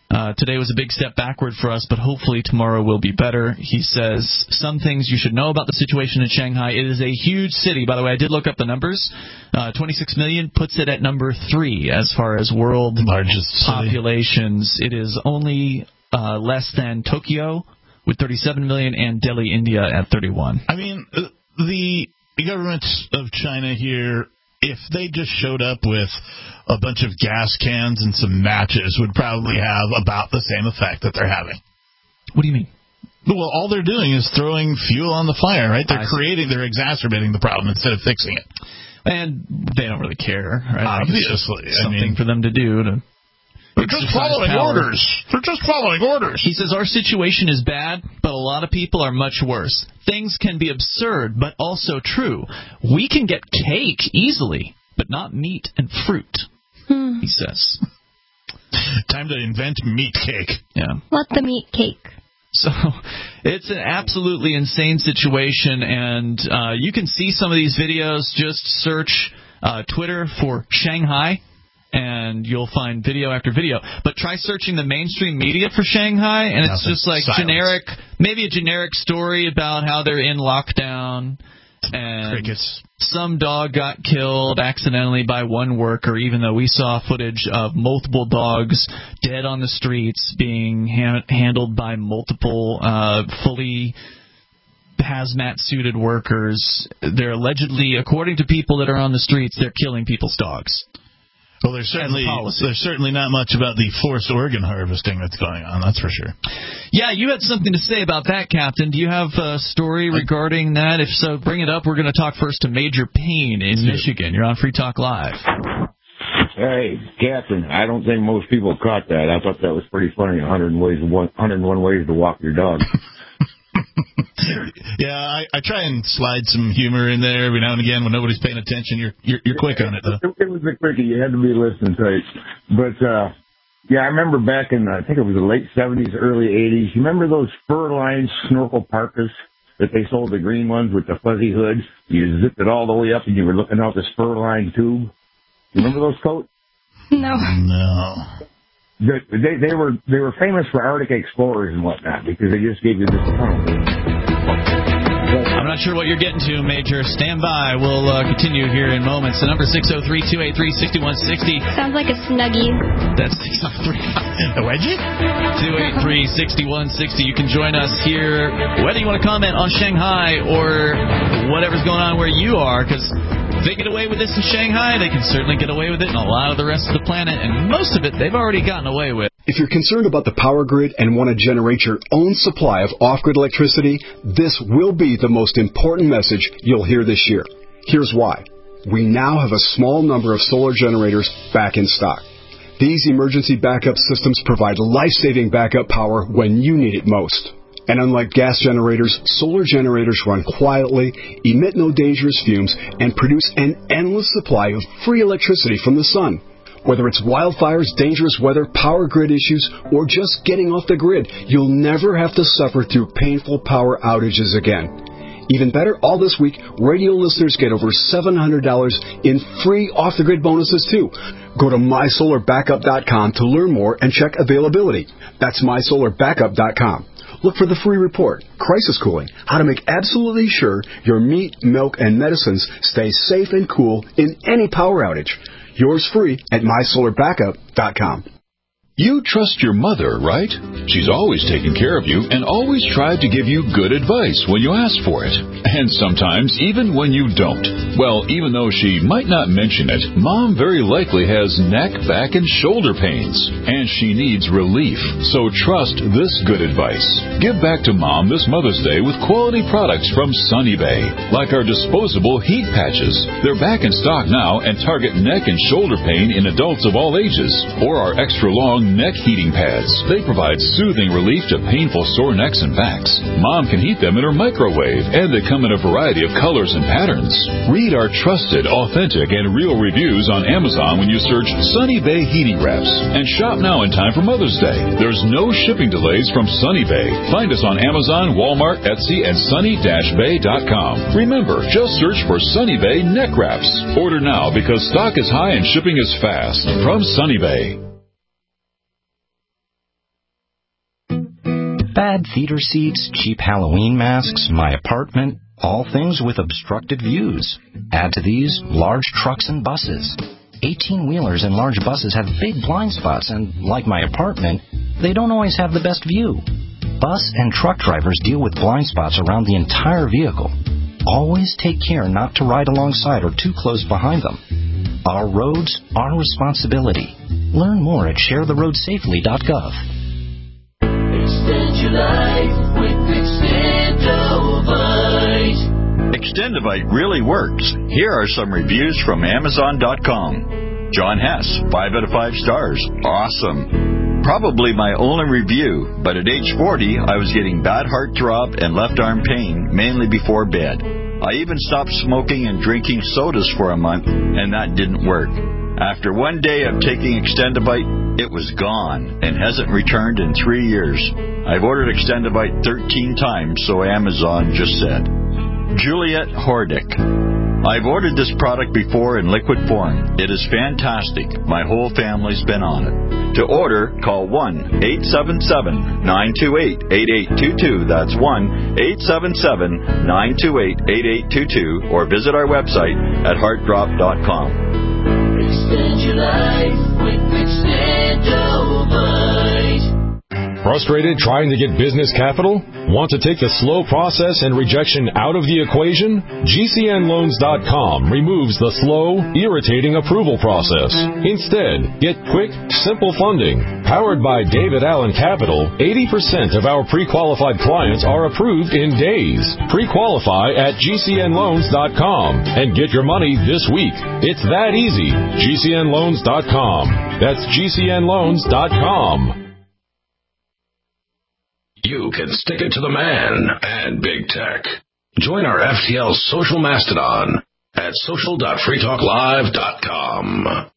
Uh, today was a big step backward for us, but hopefully tomorrow will be better. He says some things you should know about the situation in Shanghai. It is a huge city. By the way, I did look up the numbers. Uh, twenty-six million puts it at number three as far as world largest populations. It is only uh, less than Tokyo with thirty-seven million and Delhi, India at thirty-one. I mean, the government of China here, if they just showed up with a bunch of gas cans and some matches, would probably have about the same effect that they're having. What do you mean? Well, all they're doing is throwing fuel on the fire, right? They're I creating, see. they're exacerbating the problem instead of fixing it. And they don't really care, right? Obviously. Something I mean, for them to do to... They're just following power. orders. They're just following orders. He says, our situation is bad, but a lot of people are much worse. Things can be absurd, but also true. We can get cake easily, but not meat and fruit, hmm. he says. Time to invent meat cake. Yeah. Let the meat cake. So it's an absolutely insane situation, and uh, you can see some of these videos. Just search uh, Twitter for Shanghai, and you'll find video after video. But try searching the mainstream media for Shanghai, and it's Nothing. just like Silence. generic, maybe a generic story about how they're in lockdown, and Crickets. some dog got killed accidentally by one worker, even though we saw footage of multiple dogs dead on the streets being ha- handled by multiple uh, fully hazmat-suited workers. They're allegedly, according to people that are on the streets, they're killing people's dogs. Well, there's certainly there's certainly not much about the forced organ harvesting that's going on, that's for sure. Yeah, you had something to say about that, Captain. Do you have a story regarding that? If so, bring it up. We're going to talk first to Major Payne in Michigan. You're on Free Talk Live. Hey, Captain, I don't think most people caught that. I thought that was pretty funny, one hundred ways, one hundred one ways to walk your dog. Yeah, I, I try and slide some humor in there every now and again when nobody's paying attention. You're you're, you're quick on it, though. It, it was a quickie. You had to be listening tight. But, uh, yeah, I remember back in, I think it was the late seventies, early eighties. You remember those fur-lined snorkel parkas that they sold, the green ones with the fuzzy hood? You zipped it all the way up and you were looking out this fur-lined tube. You remember those coats? No. No. They, they, they were they were famous for Arctic explorers and whatnot because they just gave you this tunnel. I'm not sure what you're getting to, Major. Stand by. We'll uh, continue here in moments. The number six oh three, two eight three, six one six oh. Sounds like a Snuggie. That's six oh three. A wedgie? two eight three, six one six oh. You can join us here, whether you want to comment on Shanghai or whatever's going on where you are, because if they get away with this in Shanghai, they can certainly get away with it in a lot of the rest of the planet, and most of it they've already gotten away with. If you're concerned about the power grid and want to generate your own supply of off-grid electricity, this will be the most important message you'll hear this year. Here's why. We now have a small number of solar generators back in stock. These emergency backup systems provide life-saving backup power when you need it most. And unlike gas generators, solar generators run quietly, emit no dangerous fumes, and produce an endless supply of free electricity from the sun. Whether it's wildfires, dangerous weather, power grid issues, or just getting off the grid, you'll never have to suffer through painful power outages again. Even better, all this week, radio listeners get over seven hundred dollars in free off-the-grid bonuses, too. Go to my solar backup dot com to learn more and check availability. That's my solar backup dot com. Look for the free report, Crisis Cooling, how to make absolutely sure your meat, milk, and medicines stay safe and cool in any power outage. Yours free at my solar backup dot com. You trust your mother, right? She's always taken care of you and always tried to give you good advice when you ask for it. And sometimes even when you don't. Well, even though she might not mention it, Mom very likely has neck, back, and shoulder pains. And she needs relief. So trust this good advice. Give back to Mom this Mother's Day with quality products from Sunny Bay. Like our disposable heat patches. They're back in stock now and target neck and shoulder pain in adults of all ages. Or our extra long neck heating pads. They provide soothing relief to painful sore necks and backs. Mom can heat them in her microwave, and they come in a variety of colors and patterns. Read our trusted, authentic, and real reviews on Amazon when you search Sunny Bay Heating Wraps. And shop now in time for Mother's Day. There's no shipping delays from Sunny Bay. Find us on Amazon, Walmart, Etsy, and sunny dash bay dot com. Remember, just search for Sunny Bay Neck Wraps. Order now because stock is high and shipping is fast. From Sunny Bay. Plaid theater seats, cheap Halloween masks, my apartment, all things with obstructed views. Add to these large trucks and buses. eighteen-wheelers and large buses have big blind spots, and like my apartment, they don't always have the best view. Bus and truck drivers deal with blind spots around the entire vehicle. Always take care not to ride alongside or too close behind them. Our roads, our responsibility. Learn more at share the road safely dot gov. Extend your life with Extendovite. Extendovite really works. Here are some reviews from Amazon dot com. John Hess, five out of five stars. Awesome. Probably my only review, but at age forty, I was getting bad heart throb and left arm pain, mainly before bed. I even stopped smoking and drinking sodas for a month, and that didn't work. After one day of taking Extendovite, it was gone and hasn't returned in three years. I've ordered Extendovite thirteen times, so Amazon just said. Juliet Hordick. I've ordered this product before in liquid form. It is fantastic. My whole family's been on it. To order, call one eight seven seven, nine two eight, eight eight two two. That's one eight seven seven, nine two eight, eight eight two two, or visit our website at heart drop dot com. Extend your life with Extendovite. Frustrated trying to get business capital? Want to take the slow process and rejection out of the equation? G C N loans dot com removes the slow, irritating approval process. Instead, get quick, simple funding. Powered by David Allen Capital, eighty percent of our pre-qualified clients are approved in days. Pre-qualify at G C N loans dot com and get your money this week. It's that easy. G C N loans dot com. That's G C N loans dot com. You can stick it to the man and big tech. Join our F T L social mastodon at social dot free talk live dot com.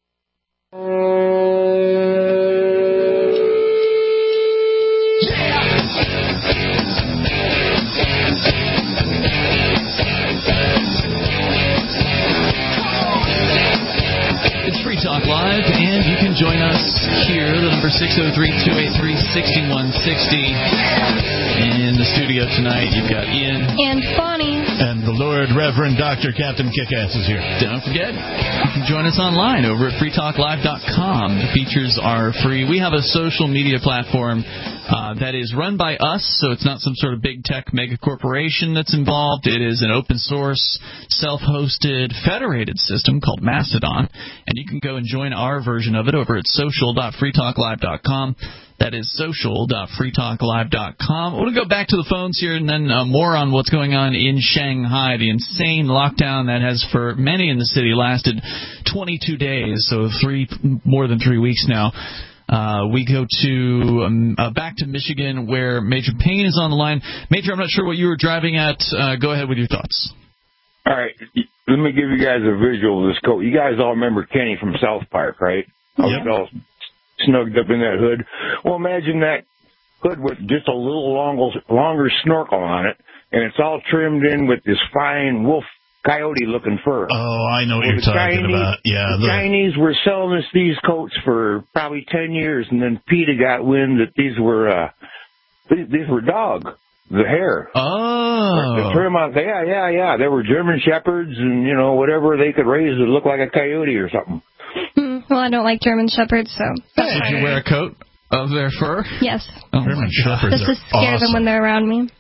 It's Free Talk Live, and you can join us here. The number six oh three, two eight three, six one six oh. In the studio tonight, you've got Ian. And Bonnie. And the Lord Reverend Doctor Captain Kickass is here. Don't forget, you can join us online over at free talk live dot com. The features are free. We have a social media platform uh, that is run by us, so it's not some sort of big tech mega corporation that's involved. It is an open source, self-hosted, federated system called Mastodon, and you can go and join our version of it over at social dot free talk live dot com. That is social dot free talk live dot com. I want to go back to the phones here and then uh, more on what's going on in Shanghai, the insane lockdown that has for many in the city lasted twenty-two days, so three more than three weeks now. Uh, we go to um, uh, back to Michigan where Major Payne is on the line. Major, I'm not sure what you were driving at. Uh, go ahead with your thoughts. All right, let me give you guys a visual of this coat. You guys all remember Kenny from South Park, right? Yep. All snugged up in that hood. Well, imagine that hood with just a little longer, longer snorkel on it, and it's all trimmed in with this fine wolf coyote-looking fur. Oh, I know what well, you're talking Chinese, about. Yeah, the, the Chinese were selling us these coats for probably ten years, and then PETA got wind that these were uh, these, these were dog. The hair. Oh. The trim on, yeah, yeah, yeah. They were German Shepherds, and you know whatever they could raise to look like a coyote or something. Well, I don't like German Shepherds, so. Did you wear a coat of their fur? Yes. Oh, German Shepherds Just to scare awesome. them when they're around me.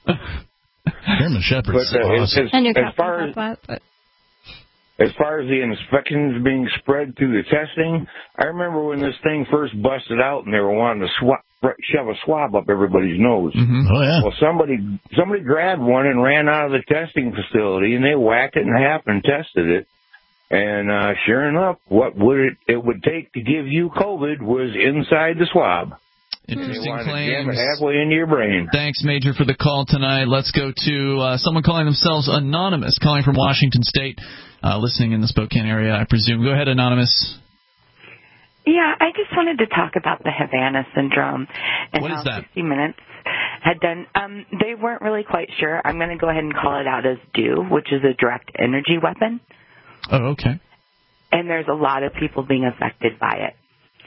German Shepherds but, uh, are awesome. As, I knew as, far as, that, but. as far as the infections being spread through the testing, I remember when this thing first busted out and they were wanting to swap, shove a swab up everybody's nose. Mm-hmm. Oh, yeah. Well, somebody somebody grabbed one and ran out of the testing facility, and they whacked it in half and tested it. And uh, sure enough, what would it, it would take to give you COVID was inside the swab. Interesting they claims. To jam it halfway into your brain. Thanks, Major, for the call tonight. Let's go to uh, someone calling themselves Anonymous, calling from Washington State, uh, listening in the Spokane area, I presume. Go ahead, Anonymous. Yeah, I just wanted to talk about the Havana syndrome and what how is that? sixty minutes had done. Um, they weren't really quite sure. I'm going to go ahead and call it out as D U, which is a direct energy weapon. Oh, okay. And there's a lot of people being affected by it.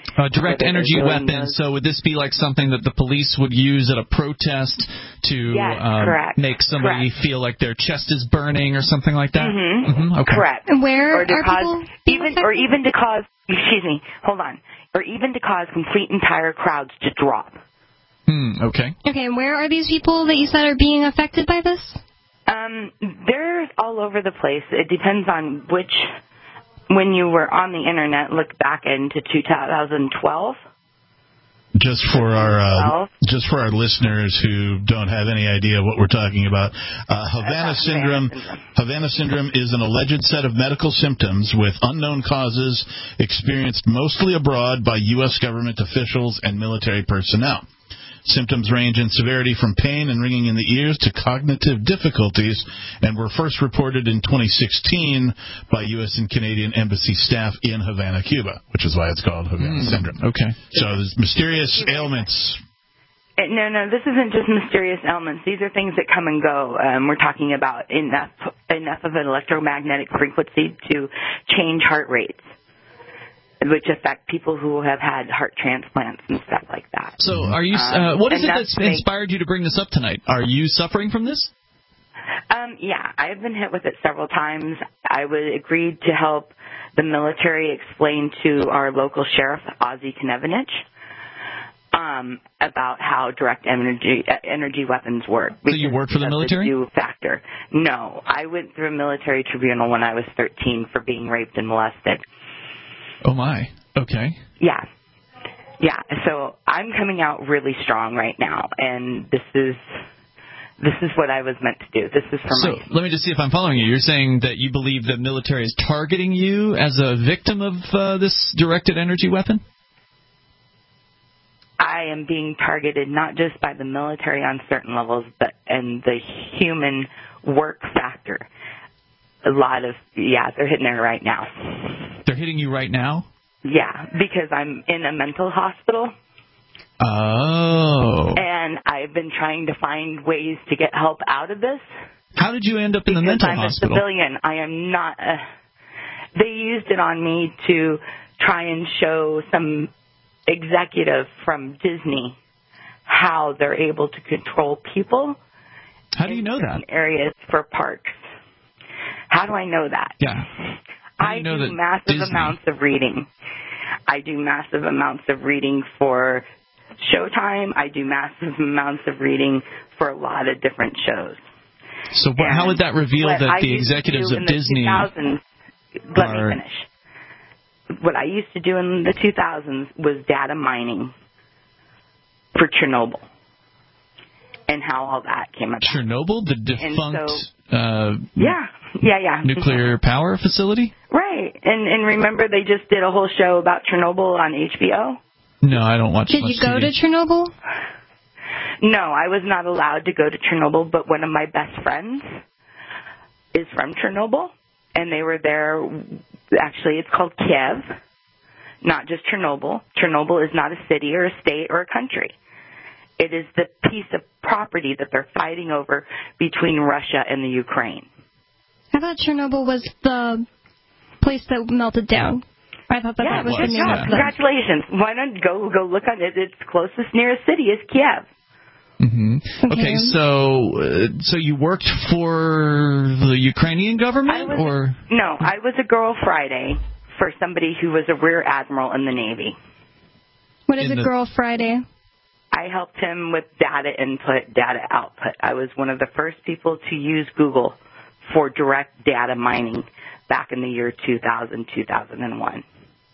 Uh, direct energy weapon. So would this be like something that the police would use at a protest to Yes, um, correct. make somebody Correct. feel like their chest is burning or something like that? Mm-hmm. Mm-hmm. Okay. Correct. And where or to are cause, people even or even to cause excuse me, hold on. Or even to cause complete entire crowds to drop. Hmm, okay. Okay, and where are these people that you said are being affected by this? Um, they're all over the place. It depends on which, when you were on the internet, look back into two thousand twelve. Just for our uh, just for our listeners who don't have any idea what we're talking about, uh, Havana syndrome. Havana syndrome is an alleged set of medical symptoms with unknown causes experienced mostly abroad by U S government officials and military personnel. Symptoms range in severity from pain and ringing in the ears to cognitive difficulties, and were first reported in twenty sixteen by U S and Canadian embassy staff in Havana, Cuba, which is why it's called Havana Mm, syndrome. Okay. So there's mysterious ailments. Uh, No, no, this isn't just mysterious ailments. These are things that come and go. Um, we're talking about enough enough of an electromagnetic frequency to change heart rates, which affect people who have had heart transplants and stuff like that. So are you? Um, Uh, what is and it that's that's make- inspired you to bring this up tonight? Are you suffering from this? Um, yeah, I've been hit with it several times. I would agreed to help the military explain to our local sheriff, Ozzie Knevinich, um, about how direct energy uh, energy weapons work. So you work for the Because of military? The due factor. No, I went through a military tribunal when I was thirteen for being raped and molested. Oh my. Okay. Yeah. Yeah, so I'm coming out really strong right now, and this is this is what I was meant to do. This is for So my... let me just see if I'm following you. You're saying that you believe the military is targeting you as a victim of uh, this directed energy weapon? I am being targeted not just by the military on certain levels, but and the human work factor. A lot of, yeah, they're hitting it right now. They're hitting you right now? Yeah, because I'm in a mental hospital. Oh. And I've been trying to find ways to get help out of this. How did you end up in the Because mental I'm hospital? a civilian. I am not a... They used it on me to try and show some executive from Disney how they're able to control people. How do you know that? In areas for parks. How do I know that? Yeah. I you know do that massive Disney- amounts of reading. I do massive amounts of reading for Showtime. I do massive amounts of reading for a lot of different shows. So wh- how would that reveal What that I the used to executives do of in the Disney two thousands, let are- me finish. What I used to do in the two thousands was data mining for Chernobyl and how all that came about. Chernobyl, the defunct so- uh, Yeah, yeah, yeah. nuclear power facility? Right. And and remember they just did a whole show about Chernobyl on H B O? No, I don't watch Did much you go T V. to Chernobyl? No, I was not allowed to go to Chernobyl, but one of my best friends is from Chernobyl, and they were there. Actually, it's called Kiev, not just Chernobyl. Chernobyl is not a city or a state or a country. It is the piece of property that they're fighting over between Russia and the Ukraine. I thought Chernobyl was the place that melted down. I thought that, yeah, that was good the job. news. Congratulations. Why don't go go look on it? Its closest nearest city is Kiev. Mm-hmm. Okay. Okay, so uh, so you worked for the Ukrainian government, was or No, I was a Girl Friday for somebody who was a rear admiral in the Navy. What is In a the- Girl Friday? I helped him with data input, data output. I was one of the first people to use Google for direct data mining back in the year two thousand, two thousand one.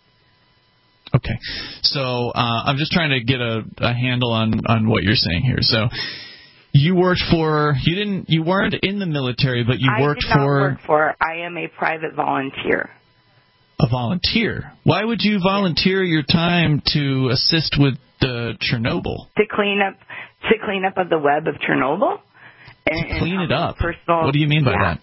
okay? So uh, I'm just trying to get a, a handle on, on what you're saying here. So you worked for you didn't you weren't in the military, but you worked I did not for work for. I am a private volunteer. a volunteer. Why would you volunteer your time to assist with the Chernobyl? To clean up to clean up of the web of Chernobyl. And, To clean and it up. Personal, What do you mean by yeah. that?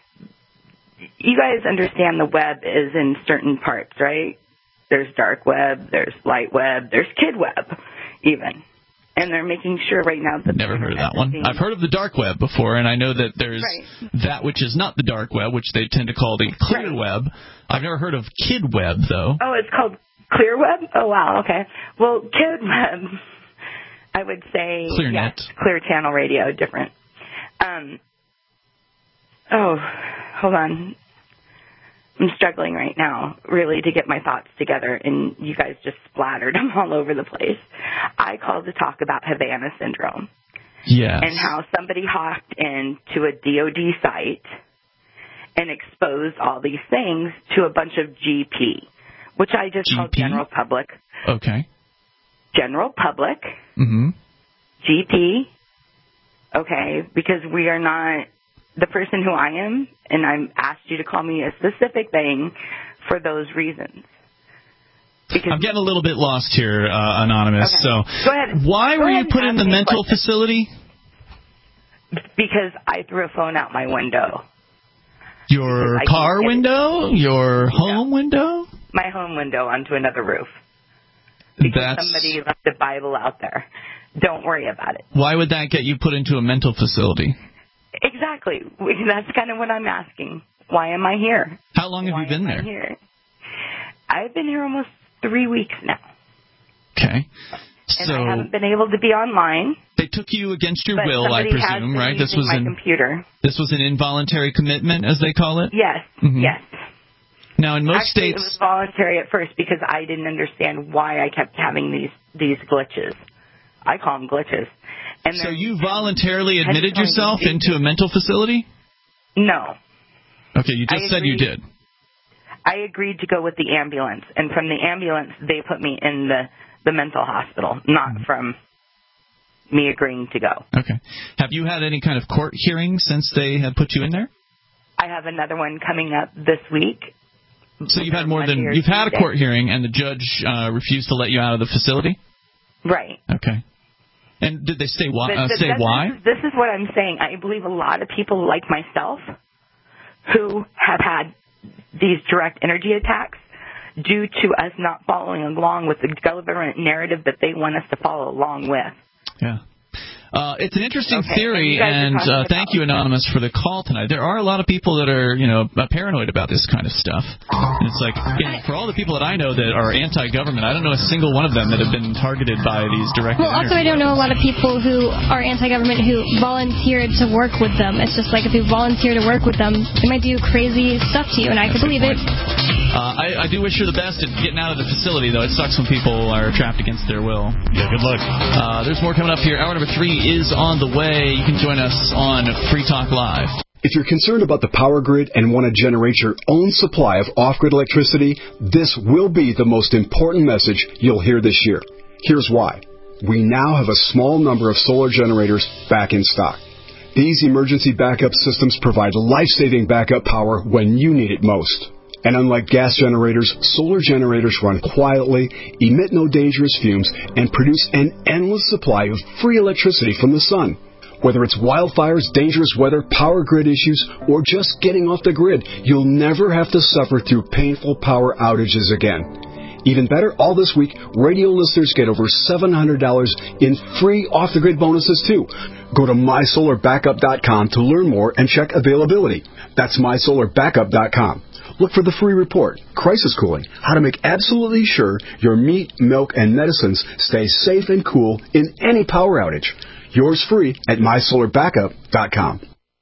You guys understand the web is in certain parts, right? There's dark web, there's light web, there's kid web, even. And they're making sure right now that... Never heard of that one. I've heard of the dark web before, and I know that there's Right. that which is not the dark web, which they tend to call the clear Right. web. I've never heard of kid web, though. Oh, it's called ClearWeb? Oh, wow, okay. Well, KidWeb, I would say, ClearNet. yes, Clear Channel Radio, different. Um, oh, hold on. I'm struggling right now, really, to get my thoughts together, and you guys just splattered them all over the place. I called to talk about Havana Syndrome. Yes. And how somebody hopped into a D O D site and exposed all these things to a bunch of G P, which I just G P? call general public. Okay. General public. Mm-hmm. G P. Okay, because we are not the person who I am, and I'm asked you to call me a specific thing for those reasons. Because I'm getting a little bit lost here, uh, Anonymous. Okay. So, Go ahead. why Go were ahead you put and in the ask me a mental question. facility? Because I threw a phone out my window. Your I car can't get it. window? Your home No. window? My home window onto another roof. Because That's somebody left a Bible out there. Don't worry about it. why would that get you put into a mental facility? Exactly. That's kind of what I'm asking. Why am I here? How long have Why you been am I there? here? I've been here almost three weeks now. Okay. And So I haven't been able to be online. they took you against your but will, I somebody has presume, been right? This using was my an computer. this was an involuntary commitment, as they call it. Yes. Mhm. Yes. Now, in most Actually, states, it was voluntary at first because I didn't understand why I kept having these these glitches. I call them glitches. And so they're you voluntarily admitted intentionally yourself induced. into a mental facility? No. Okay, you just I said you agreed. did. I agreed to go with the ambulance, and from the ambulance, they put me in the, the mental hospital, not Mm-hmm. from me agreeing to go. Okay. Have you had any kind of court hearing since they had put you in there? I have another one coming up this week. So you've had more Monday than or you've had a Tuesday. court hearing, and the judge uh, refused to let you out of the facility. Right. Okay. And did they say why? But Uh, th- say this why? Is, this is what I'm saying. I believe a lot of people like myself who have had these direct energy attacks due to us not following along with the government narrative that they want us to follow along with. Yeah. Uh, it's an interesting Okay, theory, and you and guys are uh, talking thank you, Anonymous, for the call tonight. There are a lot of people that are, you know, paranoid about this kind of stuff. And it's like, you know, for all the people that I know that are anti-government, I don't know a single one of them that have been targeted by these direct Well, also, I don't know a lot of people who are anti-government who volunteered to work with them. It's just like if you volunteer to work with them, they might do crazy stuff to you, and I could believe it. Uh, I, I do wish you the best at getting out of the facility, though. It sucks when people are trapped against their will. Yeah, good luck. Uh, there's more coming up here. Hour number three is on the way. You can join us on Free Talk Live. If you're concerned about the power grid and want to generate your own supply of off-grid electricity, this will be the most important message you'll hear this year. Here's why. We now have a small number of solar generators back in stock. These emergency backup systems provide life-saving backup power when you need it most. And unlike gas generators, solar generators run quietly, emit no dangerous fumes, and produce an endless supply of free electricity from the sun. Whether it's wildfires, dangerous weather, power grid issues, or just getting off the grid, you'll never have to suffer through painful power outages again. Even better, all this week, radio listeners get over seven hundred dollars in free off-the-grid bonuses, too. Go to my solar backup dot com to learn more and check availability. That's my solar backup dot com. Look for the free report, Crisis Cooling, how to make absolutely sure your meat, milk, and medicines stay safe and cool in any power outage. Yours free at my solar backup dot com.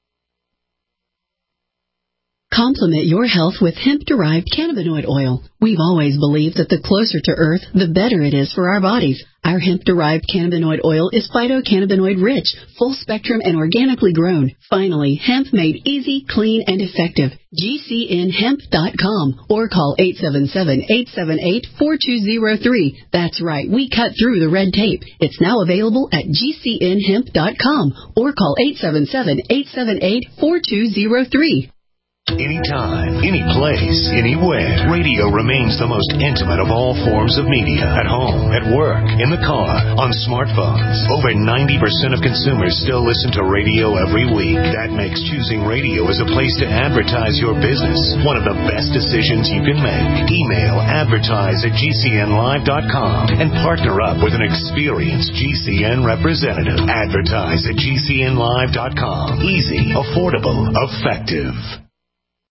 Complement your health with hemp-derived cannabinoid oil. We've always believed that the closer to Earth, the better it is for our bodies. Our hemp-derived cannabinoid oil is phytocannabinoid-rich, full-spectrum, and organically grown. Finally, hemp made easy, clean, and effective. G C N hemp dot com or call eight seven seven, eight seven eight, four two zero three. That's right, we cut through the red tape. It's now available at G C N hemp dot com or call eight seven seven, eight seven eight, four two zero three. Anytime, any place, anywhere, radio remains the most intimate of all forms of media. At home, at work, in the car, on smartphones. Over ninety percent of consumers still listen to radio every week. That makes choosing radio as a place to advertise your business one of the best decisions you can make. Email advertise at G C N live dot com and partner up with an experienced G C N representative. Advertise at G C N live dot com. Easy, affordable, effective.